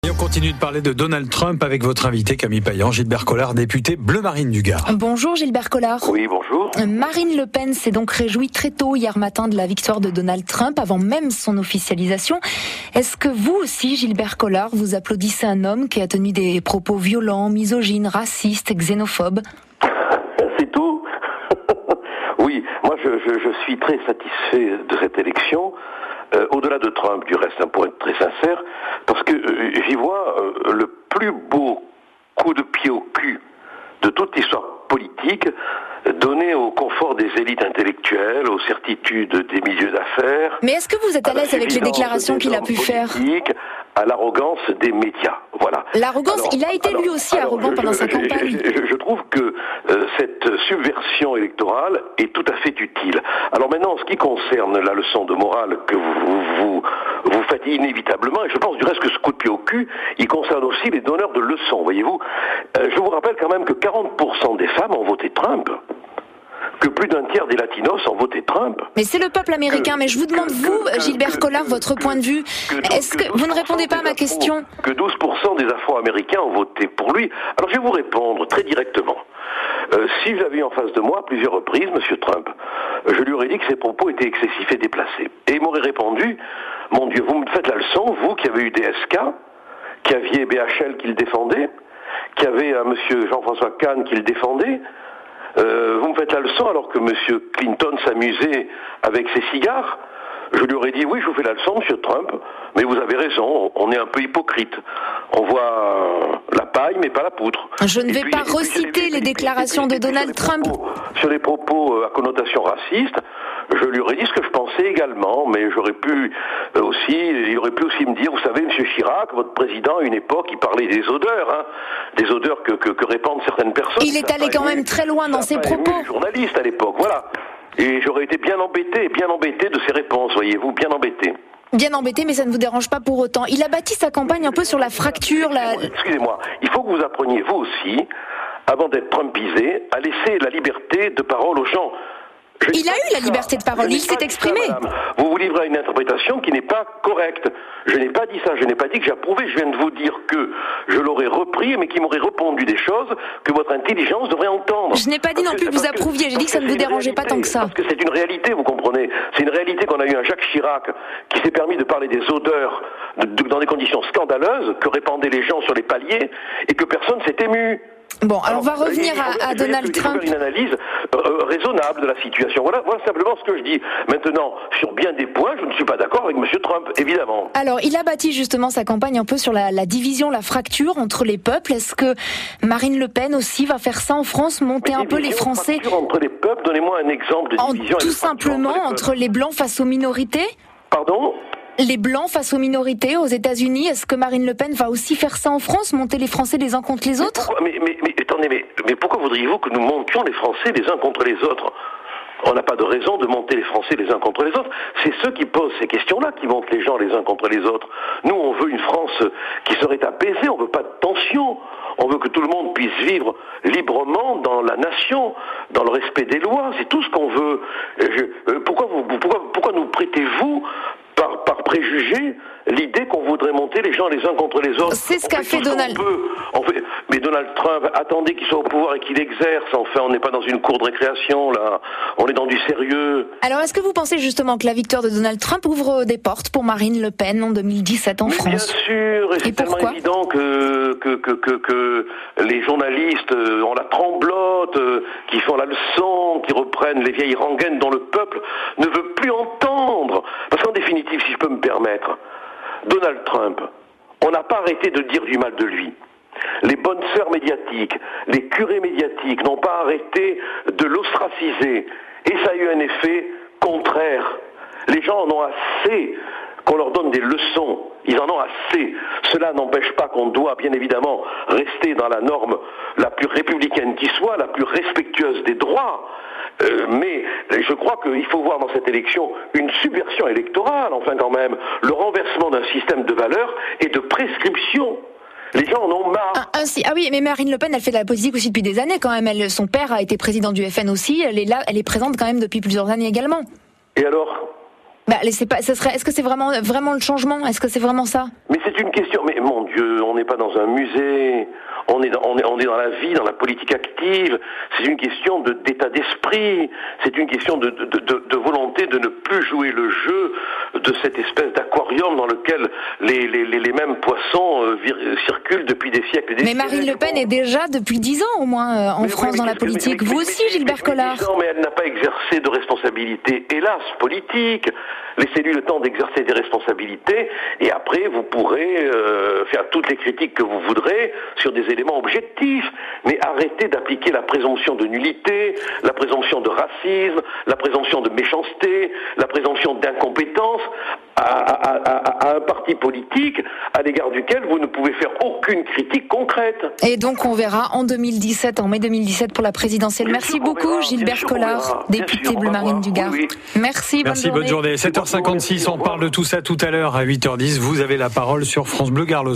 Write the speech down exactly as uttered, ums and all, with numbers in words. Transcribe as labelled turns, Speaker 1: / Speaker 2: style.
Speaker 1: Et on continue de parler de Donald Trump avec votre invité Camille Payan, Gilbert Collard, député Bleu Marine du Gard.
Speaker 2: Bonjour Gilbert Collard.
Speaker 3: Oui, bonjour.
Speaker 2: Marine Le Pen s'est donc réjouie très tôt hier matin de la victoire de Donald Trump, avant même son officialisation. Est-ce que vous aussi, Gilbert Collard, vous applaudissez un homme qui a tenu des propos violents, misogynes, racistes, xénophobes ?
Speaker 3: C'est tout. Oui, moi je, je, je suis très satisfait de cette élection. Euh, au-delà de Trump, du reste, hein, pour être très sincère, parce que euh, j'y vois euh, le plus beau coup de pied au cul de toute l'histoire politique, donné au confort des élites intellectuelles, aux certitudes des milieux d'affaires.
Speaker 2: Mais est-ce que vous êtes à l'aise avec les déclarations qu'il a pu faire ?
Speaker 3: À l'arrogance des médias, voilà.
Speaker 2: L'arrogance, alors, il a été alors, lui aussi alors, arrogant je, pendant je, sa campagne.
Speaker 3: Je, je, je trouve que euh, cette subversion électorale est tout à fait utile. Alors maintenant, en ce qui concerne la leçon de morale que vous vous, vous faites inévitablement, et je pense du reste que ce coup de pied au cul, il concerne aussi les donneurs de leçons, voyez-vous. Euh, je vous rappelle quand même que quarante pour cent des femmes ont voté Trump. Que plus d'un tiers des latinos ont voté Trump.
Speaker 2: Mais c'est le peuple américain, que, mais je vous demande, que, vous, que, Gilbert que, Collard, votre point de vue. Est-ce que, vous ne répondez pas à ma question ?
Speaker 3: Que douze pour cent des Afro-Américains ont voté pour lui. Alors je vais vous répondre très directement. Euh, si j'avais eu en face de moi à plusieurs reprises M. Trump, je lui aurais dit que ses propos étaient excessifs et déplacés. Et il m'aurait répondu, mon Dieu, vous me faites la leçon, vous qui avez eu des S K, qui aviez B H L qui le défendait, qui avait un M. Jean-François Kahn qui le défendait. Euh, vous me faites la leçon alors que M. Clinton s'amusait avec ses cigares. Je lui aurais dit, oui, je vous fais la leçon, M. Trump, mais vous avez raison, on est un peu hypocrite. On voit la paille, mais pas la poutre.
Speaker 2: Je ne vais puis, pas reciter les déclarations de Donald Trump.
Speaker 3: Propos, sur les propos à connotation raciste, je lui aurais dit ce que je pensais également, mais j'aurais pu aussi, il aurait pu aussi me dire, vous savez, M. Chirac, votre président, à une époque, il parlait des odeurs, hein, des odeurs que, que, que répandent certaines personnes.
Speaker 2: Il est allé quand même très loin dans ses propos.
Speaker 3: Journaliste à l'époque, voilà. Et j'aurais été bien embêté, bien embêté de ses réponses, voyez-vous, bien embêté.
Speaker 2: Bien embêté, mais ça ne vous dérange pas pour autant. Il a bâti sa campagne un peu sur la fracture. La...
Speaker 3: Excusez-moi, il faut que vous appreniez, vous aussi, avant d'être trumpisé, à laisser la liberté de parole aux gens.
Speaker 2: Je il a eu la liberté de parole, il s'est exprimé.
Speaker 3: Ça, vous vous livrez à une interprétation qui n'est pas correcte. Je n'ai pas dit ça, je n'ai pas dit que j'approuvais, je viens de vous dire que je l'aurais repris, mais qu'il m'aurait répondu des choses que votre intelligence devrait entendre.
Speaker 2: Je n'ai pas dit non plus que vous approuviez, j'ai dit que ça ne vous dérangeait pas tant que ça.
Speaker 3: Parce que c'est une réalité, vous comprenez. C'est une réalité qu'on a eu un Jacques Chirac qui s'est permis de parler des odeurs de, de, dans des conditions scandaleuses que répandaient les gens sur les paliers et que personne s'est ému.
Speaker 2: Bon, alors, alors on va revenir à, à Donald Trump.
Speaker 3: Une analyse euh, raisonnable de la situation. Voilà, voilà simplement ce que je dis. Maintenant, sur bien des points, je ne suis pas d'accord avec M. Trump, évidemment.
Speaker 2: Alors, il a bâti justement sa campagne un peu sur la, la division, la fracture entre les peuples. Est-ce que Marine Le Pen aussi va faire ça en France, monter
Speaker 3: Mais
Speaker 2: un peu les Français
Speaker 3: entre les peuples, donnez-moi un exemple de division.
Speaker 2: En, tout simplement entre, entre les blancs face aux minorités.
Speaker 3: Pardon ?
Speaker 2: Les blancs face aux minorités aux États-Unis, est-ce que Marine Le Pen va aussi faire ça en France, monter les Français les uns contre les autres ?
Speaker 3: mais, mais, mais, mais attendez, mais, mais pourquoi voudriez-vous que nous montions les Français les uns contre les autres ? On n'a pas de raison de monter les Français les uns contre les autres. C'est ceux qui posent ces questions-là qui montent les gens les uns contre les autres. Nous, on veut une France qui serait apaisée, on veut pas de tension. On veut que tout le monde puisse vivre librement dans la nation, dans le respect des lois. C'est tout ce qu'on veut. Je, pourquoi, vous, pourquoi, pourquoi nous prêtez-vous Par, par préjugé, l'idée qu'on voudrait monter les gens les uns contre les autres.
Speaker 2: C'est ce qu'a fait, fait Donald.
Speaker 3: On fait, mais Donald Trump, attendez qu'il soit au pouvoir et qu'il exerce. Enfin, on n'est pas dans une cour de récréation, là. On est dans du sérieux.
Speaker 2: Alors, est-ce que vous pensez justement que la victoire de Donald Trump ouvre des portes pour Marine Le Pen en deux mille dix-sept en
Speaker 3: mais
Speaker 2: France ?
Speaker 3: Bien sûr, et, et c'est tellement évident que, que, que, que, que les journalistes ont la tremblote, qui font la leçon, qui reprennent les vieilles rengaines dont le peuple ne veut plus entendre. Parce qu'en définitive, si je peux me permettre, Donald Trump, on n'a pas arrêté de dire du mal de lui. Les bonnes sœurs médiatiques, les curés médiatiques n'ont pas arrêté de l'ostraciser. Et ça a eu un effet contraire. Les gens en ont assez qu'on leur donne des leçons. Ils en ont assez. Cela n'empêche pas qu'on doit, bien évidemment, rester dans la norme la plus républicaine qui soit, la plus respectueuse des droits. Euh, mais je crois qu'il faut voir dans cette élection une subversion électorale, enfin quand même, le renversement d'un système de valeurs et de prescription. Les gens en ont marre.
Speaker 2: Ah, ainsi, ah oui, mais Marine Le Pen, elle fait de la politique aussi depuis des années quand même. Elle, son père a été président du F N aussi. Elle est là, elle est présente quand même depuis plusieurs années également.
Speaker 3: Et alors ?
Speaker 2: Bah, laissez pas, ce serait, est-ce que c'est vraiment, vraiment le changement? Est-ce que c'est vraiment ça?
Speaker 3: Mais c'est une question, mais mon Dieu, on n'est pas dans un musée, on est dans, on est, on est dans la vie, dans la politique active, c'est une question de, d'état d'esprit, c'est une question de, de, de, de volonté de ne plus jouer le jeu de cette espèce d'aquarium dans lequel les, les, les, les mêmes poissons euh, vir, circulent depuis des siècles et des
Speaker 2: mais
Speaker 3: siècles.
Speaker 2: Mais Marine Le Pen est déjà depuis dix ans au moins euh, en mais, France oui, dans la politique. Mais, mais, Vous mais, aussi, mais, Gilbert Collard.
Speaker 3: Non, mais elle n'a pas exercé de responsabilité, hélas, politique. Laissez-lui le temps d'exercer des responsabilités et après vous pourrez euh, faire toutes les critiques que vous voudrez sur des éléments objectifs. Mais arrêtez d'appliquer la présomption de nullité, la présomption de racisme, la présomption de méchanceté, la présomption d'incompétence à, à, à, à un parti politique à l'égard duquel vous ne pouvez faire aucune critique concrète.
Speaker 2: Et donc on verra en deux mille dix-sept, en mai deux mille dix-sept pour la présidentielle. Bien Merci sûr, beaucoup verra, Gilbert Collard, député Bleu-Marine du Gard. Oui, oui. Merci, bonne
Speaker 1: Merci,
Speaker 2: journée.
Speaker 1: bonne journée. sept heures cinquante-six, on parle de tout ça tout à l'heure à huit heures dix. Vous avez la parole sur France Bleu Gard.